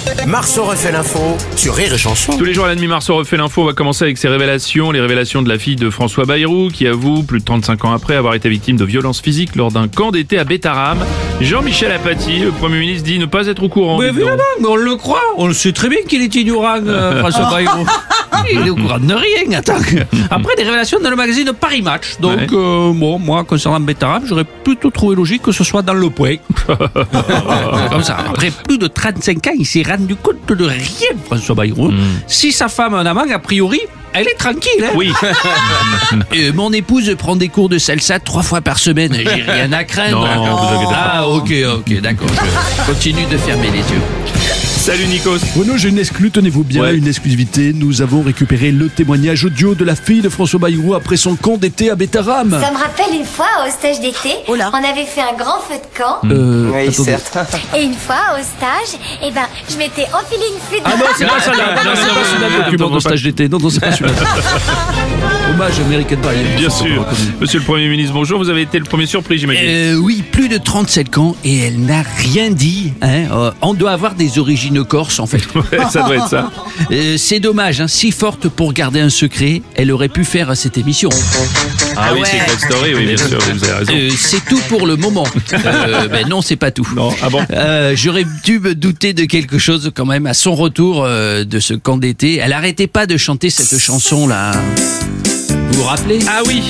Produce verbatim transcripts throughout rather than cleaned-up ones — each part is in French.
Marceau refait l'info sur Rire et Chanson. Tous les jours à la demi, Marceau refait l'info. On va commencer avec ses révélations. Les révélations de la fille de François Bayrou qui avoue, plus de trente-cinq ans après, avoir été victime de violences physiques lors d'un camp d'été à Bétarame. Jean-Michel Apathy, le Premier ministre, dit ne pas être au courant. Mais évidemment, mais on le croit. On le sait très bien qu'il est ignorant, euh, François Bayrou. Il est au courant de rien, attends. Après, des révélations dans le magazine Paris Match. Donc, Ouais. euh, bon, moi, concernant Bétarame, j'aurais plutôt trouvé logique que ce soit dans Le Point. Comme ça. Après plus de trente-cinq ans, il s'est rendu compte de rien, François Bayrou. Mm. Si sa femme a un amant, a priori, elle est tranquille. Hein. Oui. Euh, mon épouse prend des cours de salsa trois fois par semaine. J'ai rien à craindre. Non, vous inquiétez pas. Ah, ok, ok, d'accord. Je continue de fermer les yeux. Salut Nikos. Bruno, j'ai une exclue, tenez-vous bien, Ouais. une exclusivité. Nous avons récupéré le témoignage audio de la fille de François Bayrou après son camp d'été à Bétarame. Ça me rappelle une fois au stage d'été, on avait fait un grand feu de camp. Euh, Oui, attendez. certes. Et une fois au stage, eh ben, je m'étais enfilé une flûte. Ah non, c'est pas ça là. Non, non, c'est pas celui-là le document de stage d'été. Non, non, c'est pas celui-là. Hommage à American Pie. Bien sûr. Monsieur le Premier ministre, bonjour. Vous avez été le premier surpris, j'imagine. Euh, oui, plus de trente-sept ans et elle n'a rien dit. Hein. Euh, on doit avoir des origines corses en fait. Ouais, ça doit être ça. Euh, c'est dommage, hein, si forte pour garder un secret, elle aurait pu faire cette émission. Ah, oui, c'est Secret Story, oui, bien sûr, vous avez raison. Euh, c'est tout pour le moment. Euh, ben non, c'est pas tout. Non, ah bon. Euh, J'aurais dû me douter de quelque chose quand même à son retour euh, de ce camp d'été. Elle arrêtait pas de chanter cette chanson là. Vous vous rappelez? Ah oui.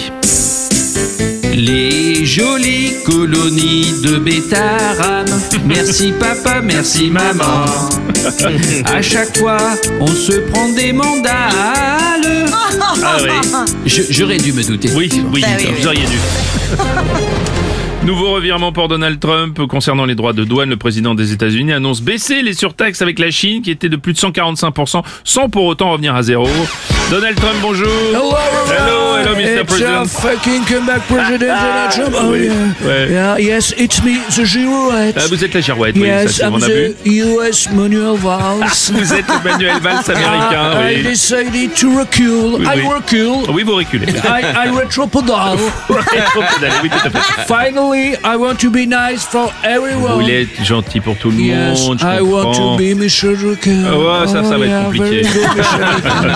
Les jolies colonies de Bétarame. Merci papa, merci maman. À chaque fois, on se prend des mandales. Ah oui. Je- J'aurais dû me douter. Oui, oui, Bah oui, vous auriez dû. Nouveau revirement pour Donald Trump concernant les droits de douane. Le président des États-Unis annonce baisser les surtaxes avec la Chine qui était de plus de cent quarante-cinq pour cent sans pour autant revenir à zéro. Donald Trump, bonjour. Hello, Hello, hello, mister It's President. a fucking comeback President Donald Trump. Oh, Oui, yeah. ouais. Yeah, yes, it's me, the girouette. Ah, vous êtes la girouette, oui, Yes, ça, I'm on a vu. the U S Manuel Valls. Vous êtes le Manuel Valls américain, I oui. decided to recule. Oui, I oui. recule. Oui, vous reculez. I, I retropedal. Oui, tout à fait. Finally, I want to be nice for everyone. Vous voulez être gentil pour tout le Yes, monde, je I want comprends. to be Michel Drucker. Ah ouais, ça, ça va être yeah, compliqué. very good, Michel Drucker.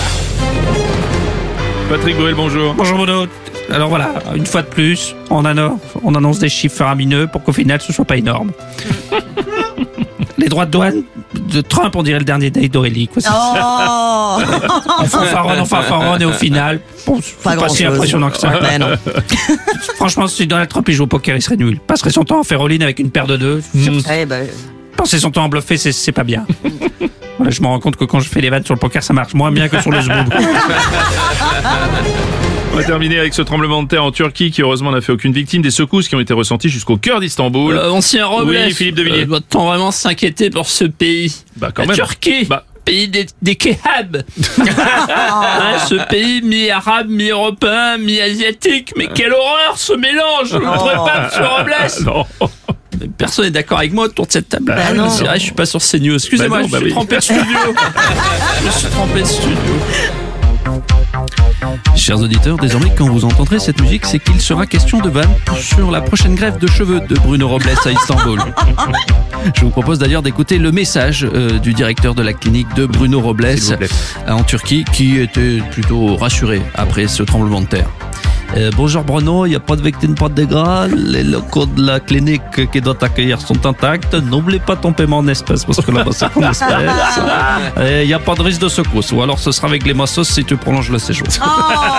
Patrick Bruel, bonjour. Bonjour Bruno. Alors voilà, une fois de plus, on annonce, on annonce des chiffres faramineux pour qu'au final ce soit pas énorme. Les droits de douane de Trump, on dirait le dernier date d'Aurélie. Quoi. Oh On fanfaronne, on fanfaronne et au final, bon, c'est Pas pas, si grand-chose. impressionnant que ça. Ben non. Franchement, si Donald Trump il joue au poker, il serait nul. Il passerait son temps à faire all-in avec une paire de deux. Eh ben, Passer son temps à bluffer, c'est, c'est pas bien. Voilà, je me rends compte que quand je fais des vannes sur le poker, ça marche moins bien que sur le zboub. On va terminer avec ce tremblement de terre en Turquie qui heureusement n'a fait aucune victime. Des secousses qui ont été ressenties jusqu'au cœur d'Istanbul. Euh, ancien Robles, Oui, Philippe de Villiers. euh, doit-on vraiment s'inquiéter pour ce pays? Bah, quand La même. Turquie, Bah. pays des, des kebabs. Hein, ce pays mi-arabe, mi-européen, mi-asiatique. Mais quelle horreur ce mélange. Je ne pourrais pas, monsieur Robles. Non. Mais personne n'est d'accord avec moi autour de cette table. Bah Ah oui, non, non. c'est vrai, je suis pas sur CNews. Excusez-moi, Bah non, je bah suis oui. trompé de studio. Je suis trompé de studio. Chers auditeurs, désormais quand vous entendrez cette musique, c'est qu'il sera question de vanne sur la prochaine greffe de cheveux de Bruno Robles à Istanbul. Je vous propose d'ailleurs d'écouter le message euh, du directeur de la clinique de Bruno Robles S'il vous plaît. euh, en Turquie, qui était plutôt rassuré après ce tremblement de terre. Euh, bonjour Bruno, il n'y a pas de victime, pas de dégâts. Les locaux de la clinique qui doit t'accueillir sont intacts. N'oublie pas ton paiement en espèces parce que là-bas c'est en espèces. Et il n'y a pas de risque de secousse. Ou alors ce sera avec les massos si tu prolonges le séjour. oh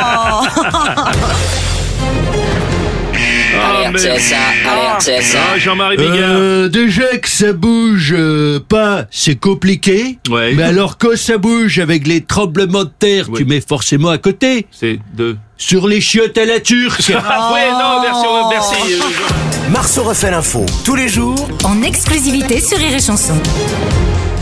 Ah, mais- Ah, Jean-Marie Bigard. Euh, déjà que ça bouge euh, pas, c'est compliqué. Ouais. Mais alors quand ça bouge avec les tremblements de terre, Ouais. tu mets forcément à côté. C'est deux. Sur les chiottes à la turque. Ah ouais, non, merci, merci. euh, Jean- Marceau refait l'info tous les jours En exclusivité sur Rire et Chanson.